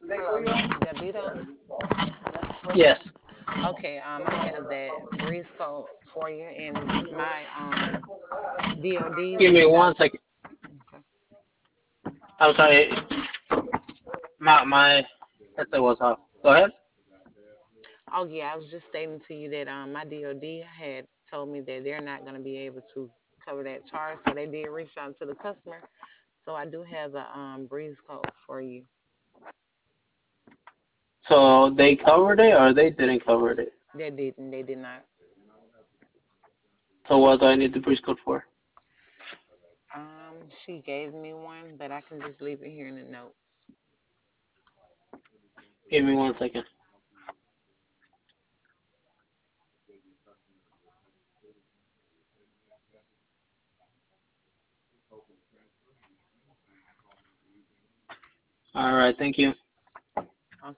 Hello, Mr. Gabito. Yes. Okay, I have that breeze coat for you, and my DOD Give me reached out. 1 second. Okay. I'm sorry. My headset was off. Go ahead. Oh yeah, I was just stating to you that my DOD had told me that they're not going to be able to cover that charge, so they did reach out to the customer. So I do have the breeze coat for you. So they covered it or they didn't cover it? They didn't. They did not. So what do I need the breach code for? She gave me one, but I can just leave it here in the notes. Give me 1 second. All right. Thank you.